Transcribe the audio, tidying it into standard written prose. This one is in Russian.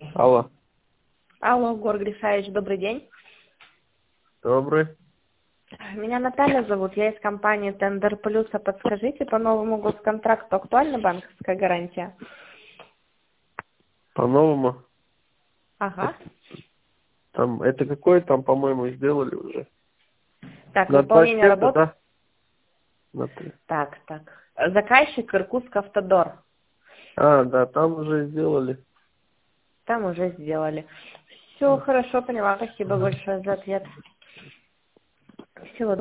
Алло. Алло, Гор Гришаевич, добрый день. Добрый. Меня Наталья зовут, я из компании Тендер Плюс. А подскажите, по новому госконтракту актуальна банковская гарантия? По-новому. Ага. Там, это какой там, по-моему, сделали уже? Так, На выполнение 25, работ. да? На 3. Так. Заказчик Иркутск Автодор. Да, там уже сделали. Там уже сделали. Все, хорошо, поняла. Спасибо большое за ответ. Всего доброго.